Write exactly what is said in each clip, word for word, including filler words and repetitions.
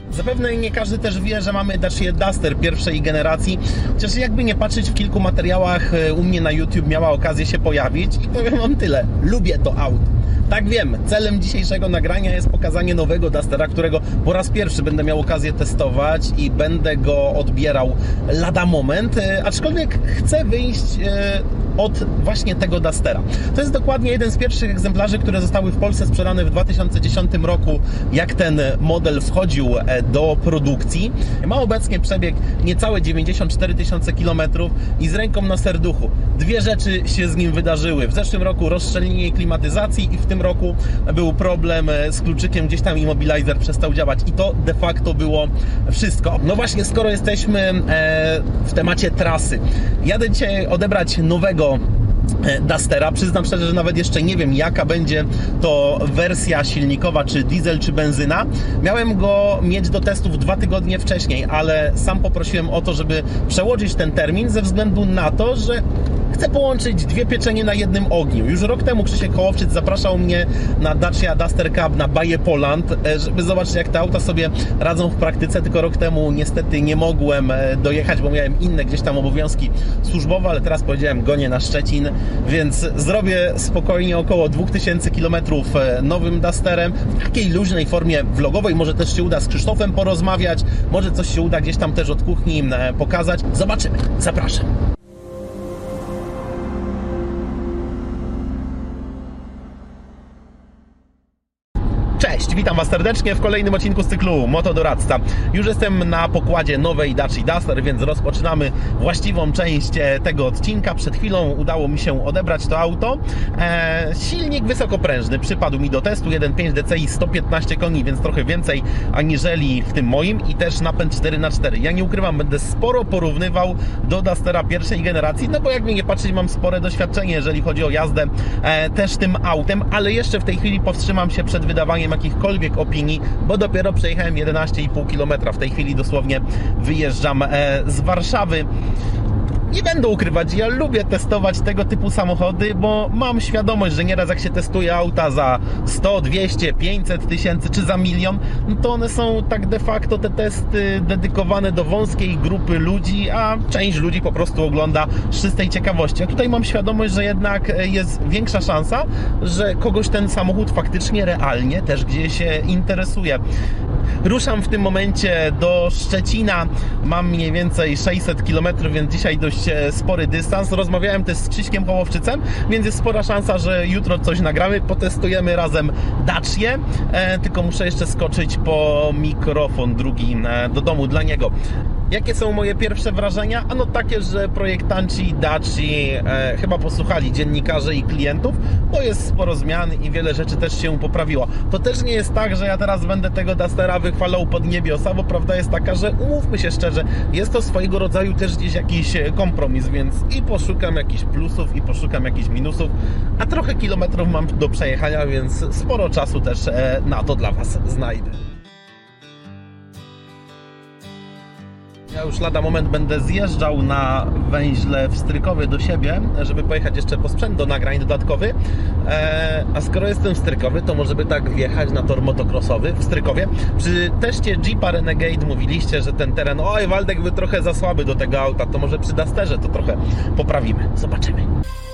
Zapewne nie każdy też wie, że mamy Dacia Duster pierwszej generacji, chociaż jakby nie patrzeć, w kilku materiałach u mnie na YouTube miała okazję się pojawić i powiem wam tyle, lubię to auto. Tak, wiem, celem dzisiejszego nagrania jest pokazanie nowego Dustera, którego po raz pierwszy będę miał okazję testować i będę go odbierał lada moment, aczkolwiek chcę wyjść od właśnie tego Dustera. To jest dokładnie jeden z pierwszych egzemplarzy, które zostały w Polsce sprzedane w dwa tysiące dziesiątym roku, jak ten model wchodził do produkcji. Ma obecnie przebieg niecałe dziewięćdziesiąt cztery tysiące kilometrów i z ręką na serduchu. Dwie rzeczy się z nim wydarzyły. W zeszłym roku rozszczelnienie klimatyzacji i w tym roku był problem z kluczykiem, gdzieś tam immobilizer przestał działać i to de facto było wszystko. No właśnie, skoro jesteśmy w temacie trasy, jadę dzisiaj odebrać nowego Dustera. Przyznam szczerze, że nawet jeszcze nie wiem, jaka będzie to wersja silnikowa, czy diesel, czy benzyna. Miałem go mieć do testów dwa tygodnie wcześniej, ale sam poprosiłem o to, żeby przełożyć ten termin ze względu na to, że chcę połączyć dwie pieczenie na jednym ogniu. Już rok temu Krzysiek Hołowczyc zapraszał mnie na Dacia Duster Cup na Baje Poland, żeby zobaczyć, jak te auta sobie radzą w praktyce, tylko rok temu niestety nie mogłem dojechać, bo miałem inne gdzieś tam obowiązki służbowe, ale teraz powiedziałem, gonię na Szczecin, więc zrobię spokojnie około dwa tysiące kilometrów nowym Dusterem, w takiej luźnej formie vlogowej. Może też się uda z Krzysztofem porozmawiać, może coś się uda gdzieś tam też od kuchni pokazać. Zobaczymy. Zapraszam. Cześć, witam Was serdecznie w kolejnym odcinku z cyklu Motodoradca. Już jestem na pokładzie nowej Dacia Duster, więc rozpoczynamy właściwą część tego odcinka. Przed chwilą udało mi się odebrać to auto. Eee, silnik wysokoprężny przypadł mi do testu, jeden przecinek pięć D C I, sto piętnaście koni, więc trochę więcej aniżeli w tym moim i też napęd cztery na cztery. Ja nie ukrywam, będę sporo porównywał do Dustera pierwszej generacji, no bo jak mi nie patrzeć, mam spore doświadczenie, jeżeli chodzi o jazdę e, też tym autem, ale jeszcze w tej chwili powstrzymam się przed wydawaniem jakichkolwiek opinii, bo dopiero przejechałem jedenaście i pół kilometra. W tej chwili dosłownie wyjeżdżam e, z Warszawy. Nie będę ukrywać, ja lubię testować tego typu samochody, bo mam świadomość, że nieraz jak się testuje auta za sto, dwieście, pięćset tysięcy czy za milion, no to one są tak de facto te testy dedykowane do wąskiej grupy ludzi, a część ludzi po prostu ogląda z czystej ciekawości. A tutaj mam świadomość, że jednak jest większa szansa, że kogoś ten samochód faktycznie realnie też gdzieś się interesuje. Ruszam w tym momencie do Szczecina, mam mniej więcej sześćset kilometrów, więc dzisiaj dość spory dystans. Rozmawiałem też z Krzyśkiem Hołowczycem, więc jest spora szansa, że jutro coś nagramy, potestujemy razem Dacię, e, tylko muszę jeszcze skoczyć po mikrofon drugi e, do domu dla niego. Jakie są moje pierwsze wrażenia? Ano takie, że projektanci Daci e, chyba posłuchali dziennikarzy i klientów, bo jest sporo zmian i wiele rzeczy też się poprawiło. To też nie jest tak, że ja teraz będę tego Dustera wychwalał pod niebiosa, bo prawda jest taka, że umówmy się szczerze, jest to swojego rodzaju też gdzieś jakiś kompromis, więc i poszukam jakichś plusów, i poszukam jakichś minusów, a trochę kilometrów mam do przejechania, więc sporo czasu też e, na to dla Was znajdę. Ja już lada moment będę zjeżdżał na węźle wstrykowy do siebie, żeby pojechać jeszcze po sprzęt do nagrań dodatkowy. Eee, a skoro jestem wstrykowy, to może by tak wjechać na tor motocrossowy w Strykowie. Przy teście Jeepa Renegade mówiliście, że ten teren, oj Waldek, by trochę za słaby do tego auta, to może przy Dusterze to trochę poprawimy. Zobaczymy.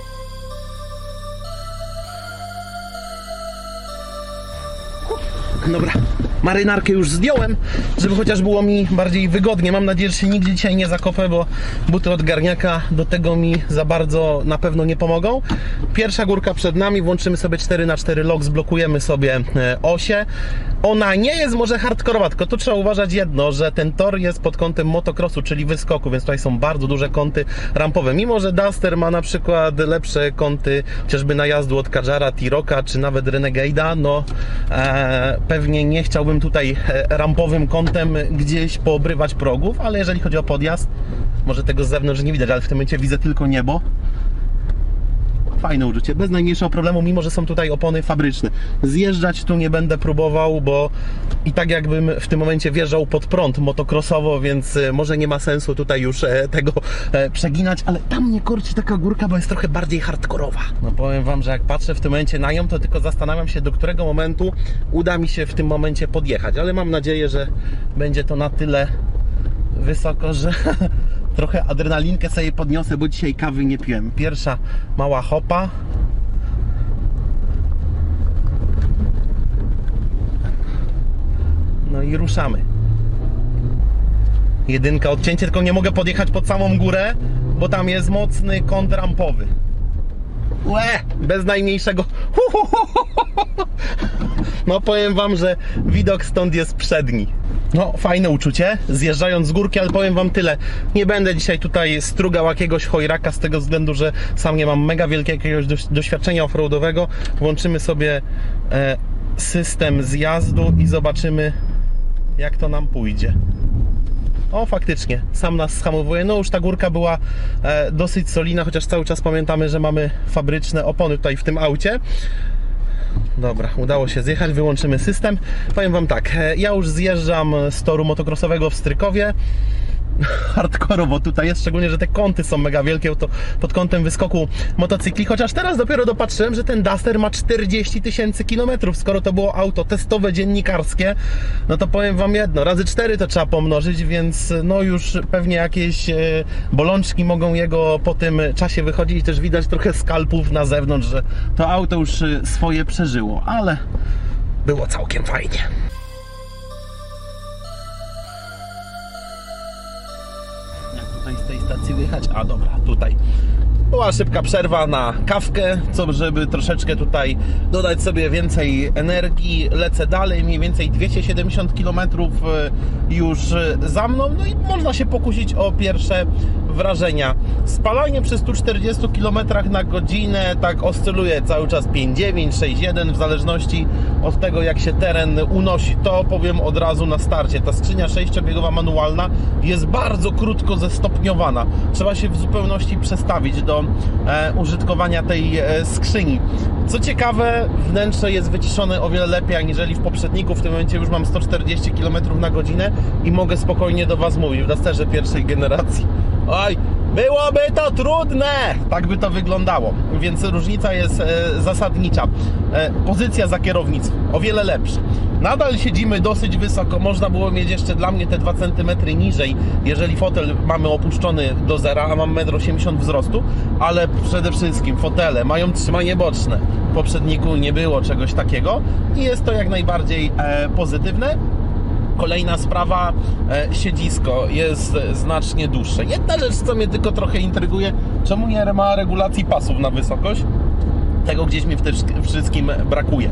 Dobra, marynarkę już zdjąłem, żeby chociaż było mi bardziej wygodnie. Mam nadzieję, że się nigdzie dzisiaj nie zakopę, bo buty od garniaka do tego mi za bardzo na pewno nie pomogą. Pierwsza górka przed nami, włączymy sobie cztery na cztery lock, zblokujemy sobie osię. Ona nie jest może hardkorowa, tylko tu trzeba uważać jedno, że ten tor jest pod kątem motocrossu, czyli wyskoku, więc tutaj są bardzo duże kąty rampowe. Mimo że Duster ma na przykład lepsze kąty chociażby najazdu od Kadżara, T-Rocka czy nawet Renegade'a, no e, pewnie nie chciałbym tutaj rampowym kątem gdzieś poobrywać progów, ale jeżeli chodzi o podjazd, może tego z zewnątrz nie widać, ale w tym momencie widzę tylko niebo. fajne uczucie, bez najmniejszego problemu, mimo że są tutaj opony fabryczne. Zjeżdżać tu nie będę próbował, bo i tak jakbym w tym momencie wjeżdżał pod prąd motocrossowo, więc może nie ma sensu tutaj już tego przeginać, ale tam mnie korci taka górka, bo jest trochę bardziej hardkorowa. No powiem wam, że jak patrzę w tym momencie na nią, to tylko zastanawiam się, do którego momentu uda mi się w tym momencie podjechać, ale mam nadzieję, że będzie to na tyle wysoko, że trochę adrenalinkę sobie podniosę, bo dzisiaj kawy nie piłem. Pierwsza mała hopa. No i ruszamy. Jedynka odcięcie, tylko nie mogę podjechać pod samą górę, bo tam jest mocny kąt rampowy. Łe, bez najmniejszego. No powiem wam, że widok stąd jest przedni. No fajne uczucie, zjeżdżając z górki, ale powiem wam tyle. Nie będę dzisiaj tutaj strugał jakiegoś chojraka z tego względu, że sam nie mam mega wielkiego jakiegoś doświadczenia offroadowego. Włączymy sobie e, system zjazdu i zobaczymy, jak to nam pójdzie. O, faktycznie, sam nas schamowuje. No już ta górka była e, dosyć solidna, chociaż cały czas pamiętamy, że mamy fabryczne opony tutaj w tym aucie. Dobra, udało się zjechać, wyłączymy system. Powiem wam tak, e, ja już zjeżdżam z toru motocrossowego w Strykowie. Hardkorowo tutaj jest, szczególnie, że te kąty są mega wielkie, to pod kątem wyskoku motocykli, chociaż teraz dopiero dopatrzyłem, że ten Duster ma czterdzieści tysięcy kilometrów. Skoro to było auto testowe, dziennikarskie, no to powiem wam jedno, razy cztery to trzeba pomnożyć, więc no już pewnie jakieś e, bolączki mogą jego po tym czasie wychodzić. Też widać trochę skalpów na zewnątrz, że to auto już swoje przeżyło, ale było całkiem fajnie. Z tej stacji wyjechać, a dobra, tutaj była szybka przerwa na kawkę, co żeby troszeczkę tutaj dodać sobie więcej energii. Lecę dalej, mniej więcej dwieście siedemdziesiąt kilometrów już za mną, no i można się pokusić o pierwsze wrażenia. Spalanie przy stu czterdziestu kilometrach na godzinę tak oscyluje cały czas pięć dziewięć, sześć jeden, w zależności od tego, jak się teren unosi. To powiem od razu na starcie, ta skrzynia sześciobiegowa manualna jest bardzo krótko zestopniowana. Trzeba się w zupełności przestawić do e, użytkowania tej e, skrzyni. Co ciekawe, wnętrze jest wyciszone o wiele lepiej aniżeli w poprzedniku. W tym momencie już mam sto czterdzieści kilometrów na godzinę i mogę spokojnie do was mówić w Dusterze pierwszej generacji. Oj, byłoby to trudne! Tak by to wyglądało, więc różnica jest e, zasadnicza. E, pozycja za kierownicą o wiele lepsza. Nadal siedzimy dosyć wysoko, można było mieć jeszcze dla mnie te dwa centymetry niżej, jeżeli fotel mamy opuszczony do zera, a mam metr osiemdziesiąt wzrostu, ale przede wszystkim fotele mają trzymanie boczne. W poprzedniku nie było czegoś takiego i jest to jak najbardziej e, pozytywne. Kolejna sprawa, e, siedzisko jest znacznie dłuższe. Jedna rzecz, co mnie tylko trochę intryguje, czemu nie ma regulacji pasów na wysokość? Tego gdzieś mi w tym wszystkim brakuje.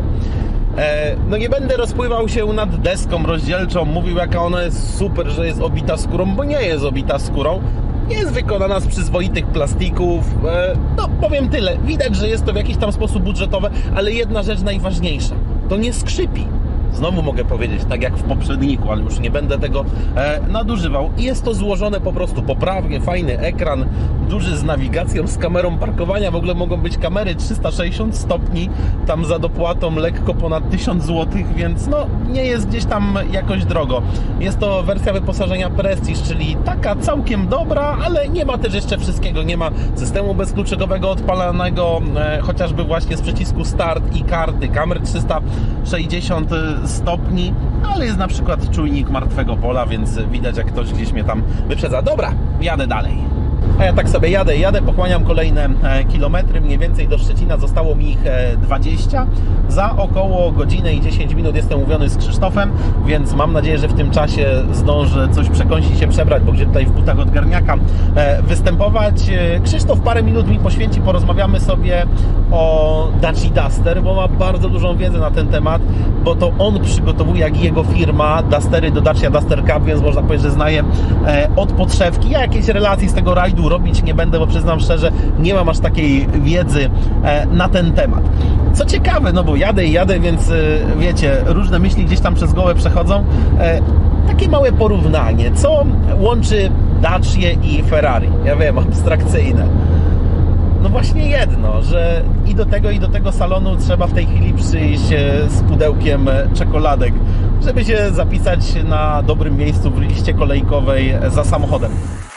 E, no nie będę rozpływał się nad deską rozdzielczą, mówił jaka ona jest super, że jest obita skórą, bo nie jest obita skórą. Jest wykonana z przyzwoitych plastików. E, no powiem tyle, widać, że jest to w jakiś tam sposób budżetowe, ale jedna rzecz najważniejsza, to nie skrzypi. Znowu mogę powiedzieć, tak jak w poprzedniku, ale już nie będę tego e, nadużywał. I jest to złożone po prostu poprawnie, fajny ekran, duży z nawigacją, z kamerą parkowania. W ogóle mogą być kamery trzysta sześćdziesiąt stopni, tam za dopłatą lekko ponad tysiąc złotych, więc no nie jest gdzieś tam jakoś drogo. Jest to wersja wyposażenia Prestige, czyli taka całkiem dobra, ale nie ma też jeszcze wszystkiego. Nie ma systemu bezkluczykowego odpalanego, e, chociażby właśnie z przycisku Start i karty, kamer trzysta sześćdziesiąt stopni, ale jest na przykład czujnik martwego pola, więc widać, jak ktoś gdzieś mnie tam wyprzedza. Dobra, jadę dalej. A ja tak sobie jadę, jadę, pochłaniam kolejne kilometry, mniej więcej do Szczecina zostało mi ich dwadzieścia. Za około godzinę i dziesięć minut jestem umówiony z Krzysztofem, więc mam nadzieję, że w tym czasie zdążę coś przekąsić się, przebrać, bo gdzie tutaj w butach od garniaka występować. Krzysztof parę minut mi poświęci, porozmawiamy sobie o Daci Duster, bo ma bardzo dużą wiedzę na ten temat, bo to on przygotowuje, jak i jego firma, Dustery do Dacia Duster Cup, więc można powiedzieć, że znaje od podszewki. Ja jakiejś relacji z tego rajdu robić nie będę, bo przyznam szczerze, nie mam aż takiej wiedzy na ten temat. Co ciekawe, no bo jadę i jadę, więc wiecie, różne myśli gdzieś tam przez głowę przechodzą. Takie małe porównanie, co łączy Dacię i Ferrari? Ja wiem, abstrakcyjne. no właśnie jedno, że i do tego, i do tego salonu trzeba w tej chwili przyjść z pudełkiem czekoladek, żeby się zapisać na dobrym miejscu w liście kolejkowej za samochodem.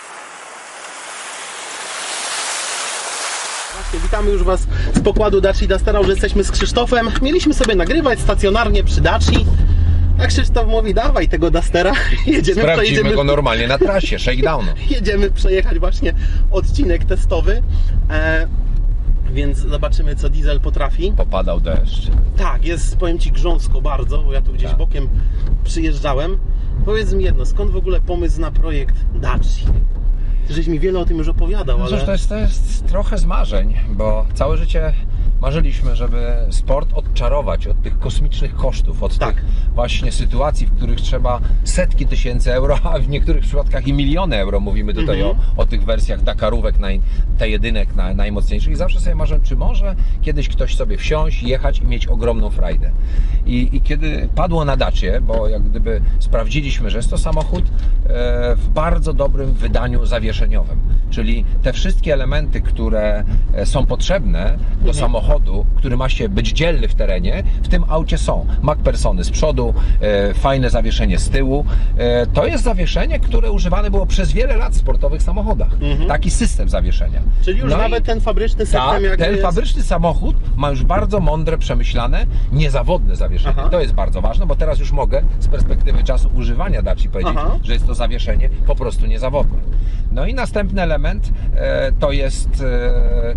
Witamy już Was z pokładu Dacia Dustera, już jesteśmy z Krzysztofem. Mieliśmy sobie nagrywać stacjonarnie przy Daci. A Krzysztof mówi, dawaj tego Dustera. Jedziemy, Sprawdzimy jedziemy, go normalnie na trasie, shakedownu. Jedziemy przejechać właśnie odcinek testowy. E, więc zobaczymy, co diesel potrafi. Popadał deszcz. Tak, jest, powiem Ci, grząsko bardzo, bo ja tu gdzieś tak. bokiem przyjeżdżałem. Powiedz mi jedno, skąd w ogóle pomysł na projekt Daci? Ty żeś mi wiele o tym już opowiadał, No ale... cóż, to jest, to jest trochę z marzeń, bo całe życie marzyliśmy, żeby sport odczarować od tych kosmicznych kosztów, od Tak. tych właśnie sytuacji, w których trzeba setki tysięcy euro, a w niektórych przypadkach i miliony euro. Mówimy tutaj Mhm. o, o tych wersjach Dakarówek, naj, te jedynek naj, najmocniejszych. I zawsze sobie marzyłem, czy może kiedyś ktoś sobie wsiąść, jechać i mieć ogromną frajdę. I, i kiedy padło na Dacie, bo jak gdyby sprawdziliśmy, że jest to samochód e, w bardzo dobrym wydaniu zawieszeniowym, czyli te wszystkie elementy, które są potrzebne do Mhm. samochodu, który ma się być dzielny w terenie, w tym aucie są. MacPhersony z przodu, e, fajne zawieszenie z tyłu. E, to jest zawieszenie, które używane było przez wiele lat w sportowych samochodach. Mhm. Taki system zawieszenia. Czyli już No nawet i ten fabryczny system tak, jakby ten jest... fabryczny samochód ma już bardzo mądre, przemyślane, niezawodne zawieszenie. Aha. To jest bardzo ważne, bo teraz już mogę z perspektywy czasu używania Daci powiedzieć, Aha. że jest to zawieszenie po prostu niezawodne. No i następny element e, to jest e,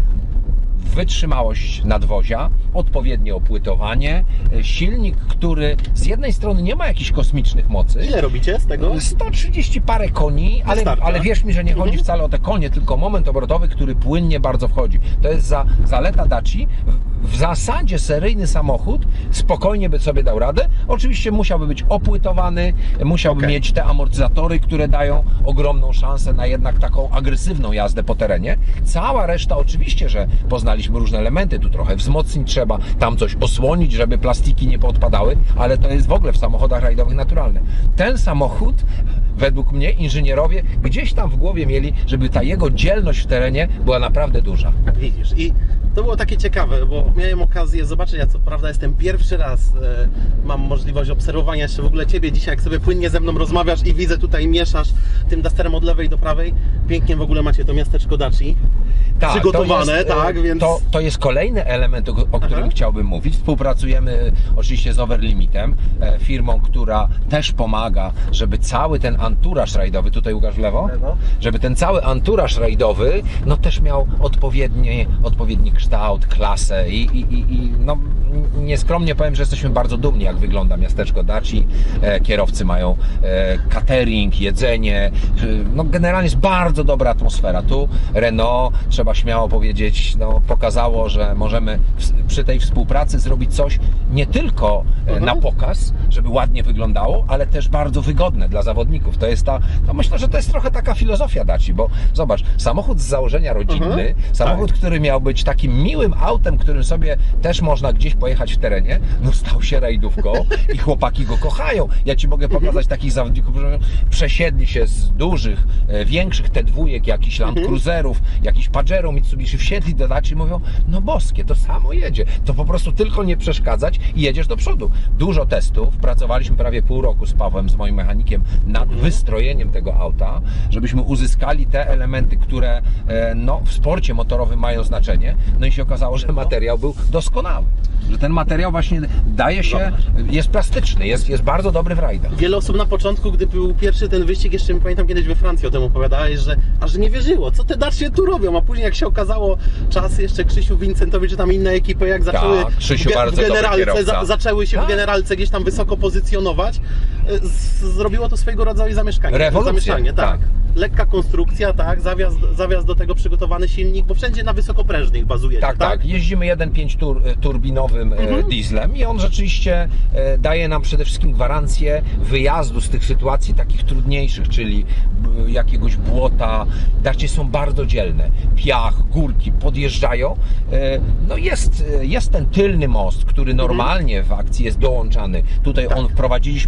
wytrzymałość nadwozia, odpowiednie opłytowanie, silnik, który z jednej strony nie ma jakichś kosmicznych mocy. Ile robicie z tego? sto trzydzieści parę koni, ale, Wystarcza. ale wierz mi, że nie chodzi Mhm. wcale o te konie, tylko moment obrotowy, który płynnie bardzo wchodzi. To jest za, zaleta Daci. W, w zasadzie seryjny samochód spokojnie by sobie dał radę. Oczywiście musiałby być opłytowany, musiałby Okej. mieć te amortyzatory, które dają ogromną szansę na jednak taką agresywną jazdę po terenie. Cała reszta oczywiście, że poznaliśmy różne elementy, tu trochę wzmocnić trzeba, tam coś osłonić, żeby plastiki nie poodpadały, ale to jest w ogóle w samochodach rajdowych naturalne. Ten samochód, według mnie, inżynierowie gdzieś tam w głowie mieli, żeby ta jego dzielność w terenie była naprawdę duża. Widzisz, i to było takie ciekawe, bo miałem okazję zobaczyć, ja co prawda jestem pierwszy raz, e, mam możliwość obserwowania jeszcze w ogóle Ciebie dzisiaj, jak sobie płynnie ze mną rozmawiasz i widzę tutaj mieszasz tym Dusterem od lewej do prawej. Pięknie w ogóle macie to miasteczko Daci. Tak, Przygotowane, to jest, tak, e, więc... To, to jest kolejny element, o, o którym Aha. chciałbym mówić. Współpracujemy oczywiście z Overlimitem, e, firmą, która też pomaga, żeby cały ten anturaż rajdowy, tutaj Łukasz w lewo, Lewo. żeby ten cały anturaż rajdowy, no też miał odpowiedni, odpowiedni kształt, klasę i, i, i, i no, nieskromnie powiem, że jesteśmy bardzo dumni, jak wygląda miasteczko Daci. E, kierowcy mają e, catering, jedzenie, e, no generalnie jest bardzo dobra atmosfera. Tu Renault, trzeba śmiało powiedzieć, no, pokazało, że możemy w, przy tej współpracy zrobić coś nie tylko e, Mhm. na pokaz, żeby ładnie wyglądało, ale też bardzo wygodne dla zawodników. To jest ta, no myślę, że to jest trochę taka filozofia Daci, bo zobacz, samochód z założenia rodzinny, Mhm. samochód, Tak. który miał być takim miłym autem, którym sobie też można gdzieś pojechać w terenie, no stał się rajdówką i chłopaki go kochają. Ja Ci mogę pokazać takich zawodników, że przesiedli się z dużych, e, większych T dwa, jakichś Land Cruiserów, jakichś Pajero, Mitsubishi, wsiedli do Daci i mówią, no boskie, to samo jedzie. To po prostu tylko nie przeszkadzać i jedziesz do przodu. Dużo testów, pracowaliśmy prawie pół roku z Pawłem, z moim mechanikiem, nad wystrojeniem tego auta, żebyśmy uzyskali te elementy, które e, no, w sporcie motorowym mają znaczenie. No i się okazało, że materiał był doskonały. Że ten materiał właśnie daje się, jest plastyczny, jest, jest bardzo dobry w rajdach. Wiele osób na początku, gdy był pierwszy ten wyścig, jeszcze pamiętam kiedyś we Francji o tym opowiadałeś, że aż nie wierzyło, co te Dacie tu robią, a później jak się okazało, czas jeszcze Krzysiu Vincentowicz, czy tam inne ekipy, jak zaczęły Tak, Krzysiu w, ge- bardzo w dobry generalce, kierowca. za, zaczęły się Tak. w generalce gdzieś tam wysoko pozycjonować, z, zrobiło to swojego rodzaju zamieszkanie. Rewolucję, Zamieszanie, tak. tak. Lekka konstrukcja, tak, zawias, zawias do tego przygotowany silnik, bo wszędzie na wysokoprężnych bazuje. Tak, tak. Jeździmy jeden przecinek pięć tur, turbinowym Mhm. e, dieslem i on rzeczywiście e, daje nam przede wszystkim gwarancję wyjazdu z tych sytuacji takich trudniejszych, czyli b, jakiegoś błota. Dacie są bardzo dzielne. Piach, górki, podjeżdżają. E, no jest, e, jest ten tylny most, który normalnie w akcji jest dołączany. Tutaj Tak. on wprowadziliśmy go programem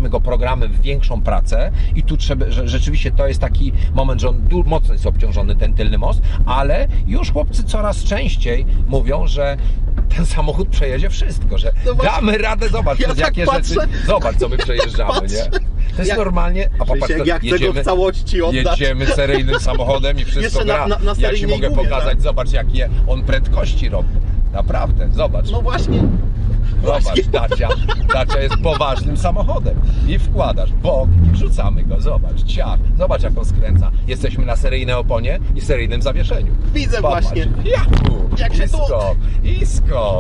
wbieramy w większą pracę i tu trzeba, że rzeczywiście to jest taki moment, że on du- mocno jest obciążony, ten tylny most, ale już chłopcy coraz częściej mówią, że ten samochód przejedzie wszystko, że No właśnie. damy radę, zobacz, Ja przez tak jakie patrzę. rzeczy, zobacz co my przejeżdżamy, Patrzę. nie? To jest Jak- normalnie, a popatrz, Krzysiek, to jak tego jedziemy, w całości oddać. jedziemy seryjnym samochodem i wszystko Jeszcze na- gra. na- na Ja Ci seryjnej mogę gumie, pokazać, tak? zobacz jakie on prędkości robi. Naprawdę, zobacz. No właśnie. Zobacz, właśnie. Dacia, Dacia jest poważnym samochodem. I wkładasz bok i wrzucamy go, zobacz, ciach, zobacz jak on skręca. Jesteśmy na seryjnej oponie i seryjnym zawieszeniu. Widzę Popatrz. właśnie. Jachu, Jak i się tu- skok, i skok.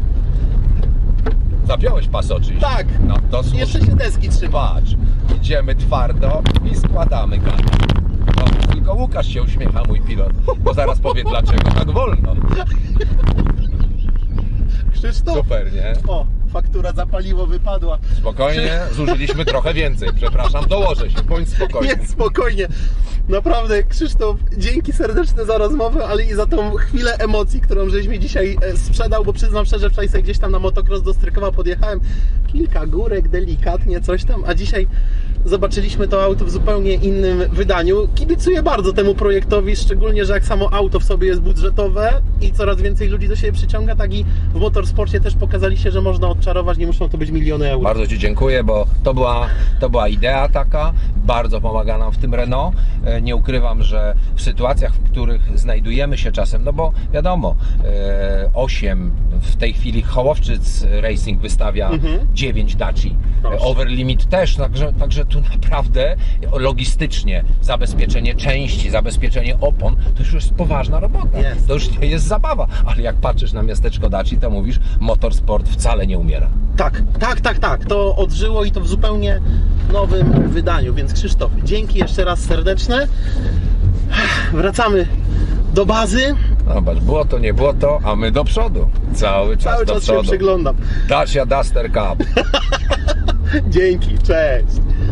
Zapiąłeś pas oczywiście. Tak. No, to słusznie. Jeszcze się deski trzyma. Patrz, idziemy twardo i składamy gaz. No, tylko Łukasz się uśmiecha, mój pilot, bo zaraz powie dlaczego tak wolno. Krzysztof. Super, nie? O, faktura za paliwo wypadła. Spokojnie, zużyliśmy trochę więcej. Przepraszam, dołożę się, bądź spokojny. Nie, spokojnie. Naprawdę, Krzysztof, dzięki serdeczne za rozmowę, ale i za tą chwilę emocji, którą żeś mi dzisiaj e, sprzedał, bo przyznam szczerze, wczoraj sobie gdzieś tam na motocross do Strykowa podjechałem, kilka górek, delikatnie, coś tam, a dzisiaj zobaczyliśmy to auto w zupełnie innym wydaniu. Kibicuję bardzo temu projektowi, szczególnie, że jak samo auto w sobie jest budżetowe i coraz więcej ludzi do siebie przyciąga, tak i w motorsporcie też pokazaliście, że można odczarować, nie muszą to być miliony euro. Bardzo Ci dziękuję, bo to była, to była idea taka, bardzo pomaga nam w tym Renault. E, Nie ukrywam, że w sytuacjach, w których znajdujemy się czasem, no bo wiadomo, e, osiem, w tej chwili Hołowczyc Racing wystawia Mhm. dziewięć Daci, Proszę. Overlimit też, także, także tu naprawdę logistycznie zabezpieczenie części, zabezpieczenie opon, to już jest poważna robota. Jest. To już nie jest zabawa, ale jak patrzysz na miasteczko Daci, to mówisz, motorsport wcale nie umiera. Tak, tak, tak, tak. To odżyło i to w zupełnie nowym wydaniu. Więc Krzysztof, dzięki jeszcze raz serdeczne. Wracamy do bazy. Zobacz, było to, nie było to, a my do przodu. Cały czas Cały do czas się przodu. przyglądam. Dacia Duster Cup. Dzięki, cześć.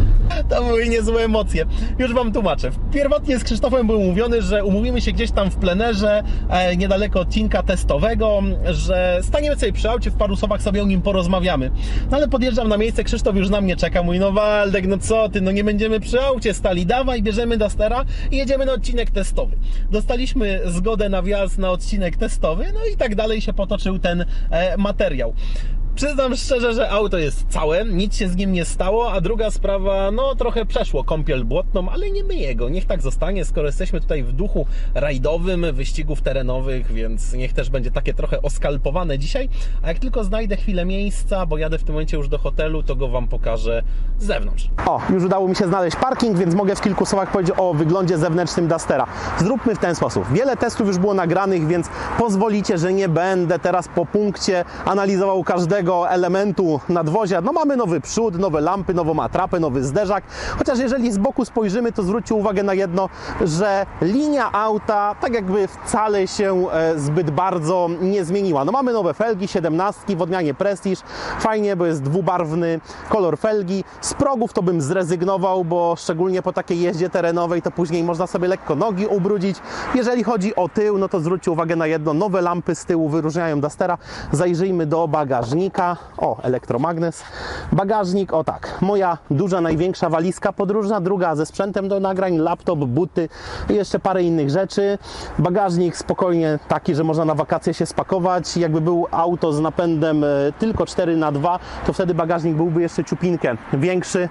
To były niezłe emocje. Już Wam tłumaczę. Pierwotnie z Krzysztofem był umówiony, że umówimy się gdzieś tam w plenerze, e, niedaleko odcinka testowego, że staniemy sobie przy aucie, w paru słowach sobie o nim porozmawiamy. No ale podjeżdżam na miejsce, Krzysztof już na mnie czeka, mówi, no Waldek, no co ty, no nie będziemy przy aucie stali, dawaj, bierzemy Dustera i jedziemy na odcinek testowy. Dostaliśmy zgodę na wjazd na odcinek testowy, no i tak dalej się potoczył ten e, materiał. Przyznam szczerze, że auto jest całe, nic się z nim nie stało, a druga sprawa, no trochę przeszło kąpiel błotną, ale nie myję go, niech tak zostanie, skoro jesteśmy tutaj w duchu rajdowym, wyścigów terenowych, więc niech też będzie takie trochę oskalpowane dzisiaj, a jak tylko znajdę chwilę miejsca, bo jadę w tym momencie już do hotelu, to go Wam pokażę z zewnątrz. O, już udało mi się znaleźć parking, więc mogę w kilku słowach powiedzieć o wyglądzie zewnętrznym Dustera. Zróbmy w ten sposób. Wiele testów już było nagranych, więc pozwolicie, że nie będę teraz po punkcie analizował każdego elementu nadwozia. No mamy nowy przód, nowe lampy, nową atrapę, nowy zderzak. Chociaż jeżeli z boku spojrzymy, to zwróćcie uwagę na jedno, że linia auta tak jakby wcale się e, zbyt bardzo nie zmieniła. No mamy nowe felgi, siedemnastki w odmianie Prestige. Fajnie, bo jest dwubarwny kolor felgi. Z progów to bym zrezygnował, bo szczególnie po takiej jeździe terenowej to później można sobie lekko nogi ubrudzić. Jeżeli chodzi o tył, no to zwróćcie uwagę na jedno. Nowe lampy z tyłu wyróżniają Dustera. Zajrzyjmy do bagażnika. O, elektromagnes. Bagażnik, o tak. Moja duża, największa walizka podróżna, druga ze sprzętem do nagrań, laptop, buty i jeszcze parę innych rzeczy. Bagażnik spokojnie taki, że można na wakacje się spakować. Jakby był auto z napędem tylko cztery na dwa, to wtedy bagażnik byłby jeszcze ciupinkę większy.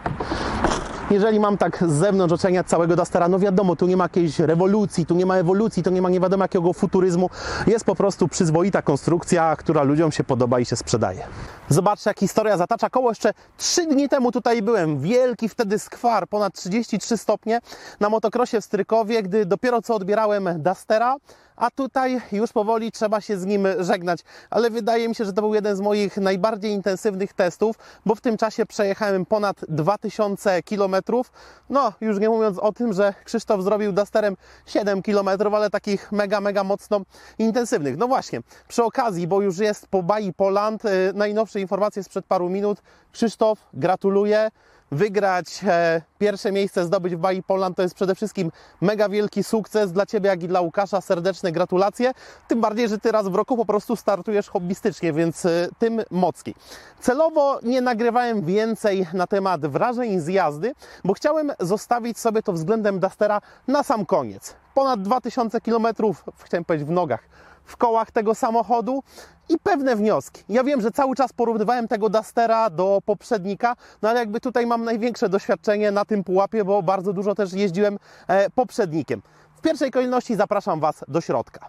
Jeżeli mam tak z zewnątrz oceniać całego Dustera, no wiadomo, tu nie ma jakiejś rewolucji, tu nie ma ewolucji, tu nie ma nie wiadomo jakiego futuryzmu. Jest po prostu przyzwoita konstrukcja, która ludziom się podoba i się sprzedaje. Zobaczcie, jak historia zatacza koło. Jeszcze trzy dni temu tutaj byłem. Wielki wtedy skwar, ponad trzydzieści trzy stopnie na motocrossie w Strykowie, gdy dopiero co odbierałem Dustera, a tutaj już powoli trzeba się z nim żegnać. Ale wydaje mi się, że to był jeden z moich najbardziej intensywnych testów, bo w tym czasie przejechałem ponad dwa tysiące kilometrów. No, już nie mówiąc o tym, że Krzysztof zrobił Dusterem siedem kilometrów, ale takich mega, mega mocno intensywnych. No właśnie, przy okazji, bo już jest po Bai Poland, najnowsze informacje sprzed paru minut. Krzysztof, gratuluję. wygrać, e, pierwsze miejsce zdobyć w Bali Poland to jest przede wszystkim mega wielki sukces dla Ciebie, jak i dla Łukasza. Serdeczne gratulacje. Tym bardziej, że Ty raz w roku po prostu startujesz hobbystycznie, więc e, tym mocniej. Celowo nie nagrywałem więcej na temat wrażeń z jazdy, bo chciałem zostawić sobie to względem Dustera na sam koniec. Ponad dwa tysiące kilometrów, chciałem powiedzieć w nogach, w kołach tego samochodu i pewne wnioski. Ja wiem, że cały czas porównywałem tego Dustera do poprzednika, no ale jakby tutaj mam największe doświadczenie na tym pułapie, bo bardzo dużo też jeździłem e, poprzednikiem. W pierwszej kolejności zapraszam Was do środka.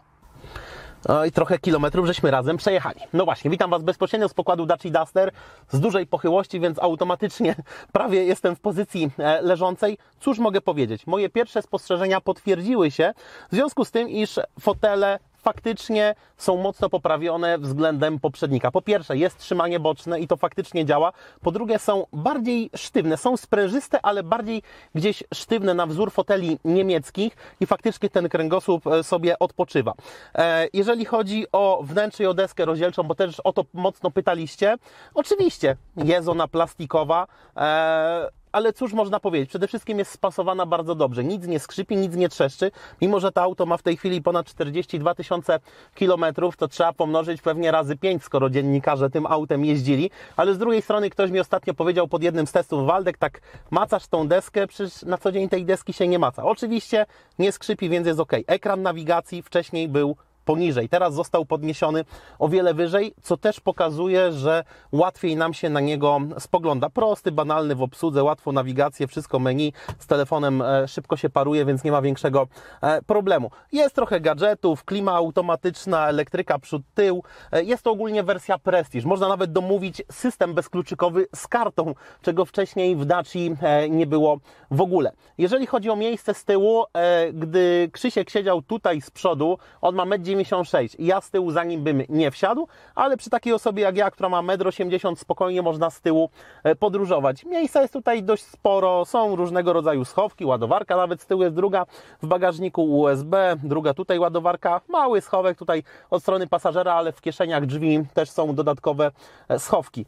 No i trochę kilometrów żeśmy razem przejechali. No właśnie, witam Was bezpośrednio z pokładu Dacia Duster z dużej pochyłości, więc automatycznie prawie jestem w pozycji leżącej. Cóż mogę powiedzieć? Moje pierwsze spostrzeżenia potwierdziły się w związku z tym, iż fotele faktycznie są mocno poprawione względem poprzednika. Po pierwsze, jest trzymanie boczne i to faktycznie działa. Po drugie, są bardziej sztywne. Są sprężyste, ale bardziej gdzieś sztywne na wzór foteli niemieckich i faktycznie ten kręgosłup sobie odpoczywa. Jeżeli chodzi o wnętrze i o deskę rozdzielczą, bo też o to mocno pytaliście, oczywiście jest ona plastikowa, ale cóż można powiedzieć? Przede wszystkim jest spasowana bardzo dobrze. Nic nie skrzypi, nic nie trzeszczy. Mimo że to auto ma w tej chwili ponad czterdzieści dwa tysiące kilometrów, to trzeba pomnożyć pewnie razy pięć, skoro dziennikarze tym autem jeździli. Ale z drugiej strony ktoś mi ostatnio powiedział pod jednym z testów: Waldek, tak macasz tą deskę, przecież na co dzień tej deski się nie maca. Oczywiście nie skrzypi, więc jest ok. Ekran nawigacji wcześniej był poniżej. Teraz został podniesiony o wiele wyżej, co też pokazuje, że łatwiej nam się na niego spogląda. Prosty, banalny w obsłudze, łatwo nawigację, wszystko menu, z telefonem szybko się paruje, więc nie ma większego problemu. Jest trochę gadżetów, klima automatyczna, elektryka przód, tył. Jest to ogólnie wersja Prestige. Można nawet domówić system bezkluczykowy z kartą, czego wcześniej w Daci nie było w ogóle. Jeżeli chodzi o miejsce z tyłu, gdy Krzysiek siedział tutaj z przodu, on ma metr dziewięćdziesiąt sześć i ja z tyłu za nim bym nie wsiadł, ale przy takiej osobie jak ja, która ma metr osiemdziesiąt, spokojnie można z tyłu podróżować. Miejsca jest tutaj dość sporo, są różnego rodzaju schowki, ładowarka nawet z tyłu jest druga, w bagażniku U S B, druga tutaj ładowarka, mały schowek tutaj od strony pasażera, ale w kieszeniach drzwi też są dodatkowe schowki.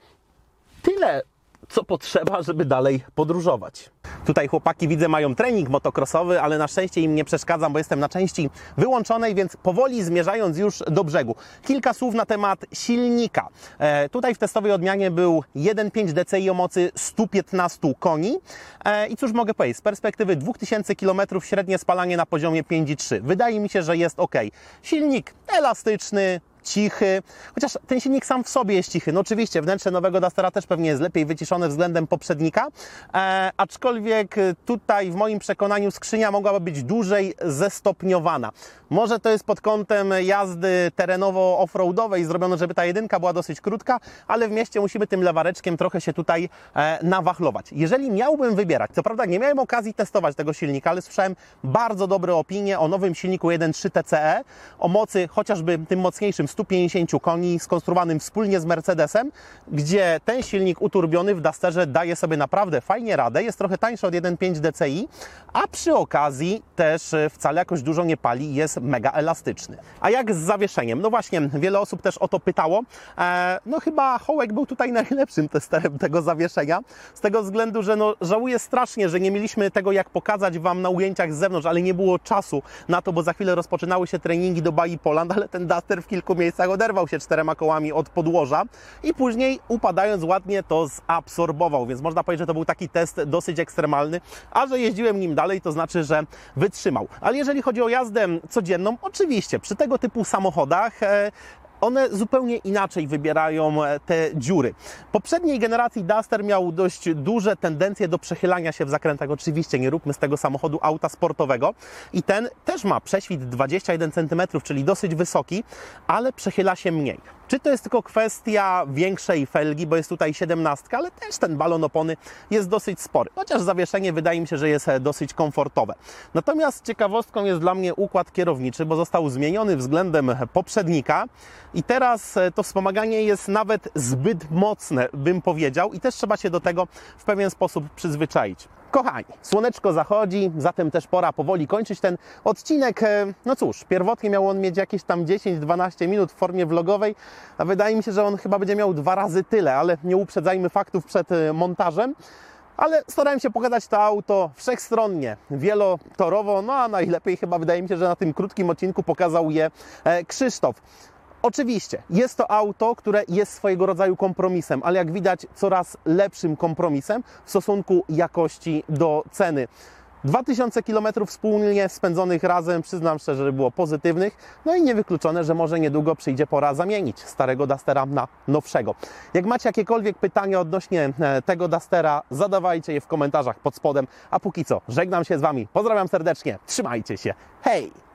Tyle, co potrzeba, żeby dalej podróżować. Tutaj chłopaki, widzę, mają trening motocrossowy, ale na szczęście im nie przeszkadzam, bo jestem na części wyłączonej, więc powoli zmierzając już do brzegu. Kilka słów na temat silnika. E, tutaj w testowej odmianie był jeden przecinek pięć D C I o mocy stu piętnastu koni. E, I cóż mogę powiedzieć? Z perspektywy dwóch tysięcy kilometrów średnie spalanie na poziomie pięć i trzy. Wydaje mi się, że jest ok. Silnik elastyczny, cichy, chociaż ten silnik sam w sobie jest cichy. No oczywiście wnętrze nowego Dustera też pewnie jest lepiej wyciszone względem poprzednika, e, aczkolwiek tutaj w moim przekonaniu skrzynia mogłaby być dłużej zestopniowana. Może to jest pod kątem jazdy terenowo-offroadowej zrobione, żeby ta jedynka była dosyć krótka, ale w mieście musimy tym lewareczkiem trochę się tutaj e, nawachlować. Jeżeli miałbym wybierać, co prawda nie miałem okazji testować tego silnika, ale słyszałem bardzo dobre opinie o nowym silniku jeden przecinek trzy T C E, o mocy chociażby tym mocniejszym stu pięćdziesięciu koni, skonstruowanym wspólnie z Mercedesem, gdzie ten silnik uturbiony w Dusterze daje sobie naprawdę fajnie radę, jest trochę tańszy od jeden przecinek pięć D C I, a przy okazji też wcale jakoś dużo nie pali, jest mega elastyczny. A jak z zawieszeniem? No właśnie, wiele osób też o to pytało. E, no chyba Hołek był tutaj najlepszym testerem tego zawieszenia, z tego względu, że no, żałuję strasznie, że nie mieliśmy tego jak pokazać Wam na ujęciach z zewnątrz, ale nie było czasu na to, bo za chwilę rozpoczynały się treningi do Bali Poland, ale ten Duster w kilku miejscach oderwał się czterema kołami od podłoża i później upadając ładnie to zabsorbował, więc można powiedzieć, że to był taki test dosyć ekstremalny, a że jeździłem nim dalej, to znaczy, że wytrzymał. Ale jeżeli chodzi o jazdę codzienną, oczywiście przy tego typu samochodach e, one zupełnie inaczej wybierają te dziury. Poprzedniej generacji Duster miał dość duże tendencje do przechylania się w zakrętach. Oczywiście nie róbmy z tego samochodu auta sportowego. I ten też ma prześwit dwadzieścia jeden centymetrów, czyli dosyć wysoki, ale przechyla się mniej. Czy to jest tylko kwestia większej felgi, bo jest tutaj siedemnastka, ale też ten balon opony jest dosyć spory. Chociaż zawieszenie wydaje mi się, że jest dosyć komfortowe. Natomiast ciekawostką jest dla mnie układ kierowniczy, bo został zmieniony względem poprzednika i teraz to wspomaganie jest nawet zbyt mocne, bym powiedział, i też trzeba się do tego w pewien sposób przyzwyczaić. Kochani, słoneczko zachodzi, zatem też pora powoli kończyć ten odcinek. No cóż, pierwotnie miał on mieć jakieś tam dziesięć dwanaście minut w formie vlogowej, a wydaje mi się, że on chyba będzie miał dwa razy tyle, ale nie uprzedzajmy faktów przed montażem. Ale starałem się pokazać to auto wszechstronnie, wielotorowo, no a najlepiej chyba wydaje mi się, że na tym krótkim odcinku pokazał je Krzysztof. Oczywiście jest to auto, które jest swojego rodzaju kompromisem, ale jak widać coraz lepszym kompromisem w stosunku jakości do ceny. dwa tysiące kilometrów wspólnie spędzonych razem, przyznam szczerze, że było pozytywnych, no i niewykluczone, że może niedługo przyjdzie pora zamienić starego Dustera na nowszego. Jak macie jakiekolwiek pytania odnośnie tego Dustera, zadawajcie je w komentarzach pod spodem, a póki co żegnam się z Wami, pozdrawiam serdecznie, trzymajcie się, hej!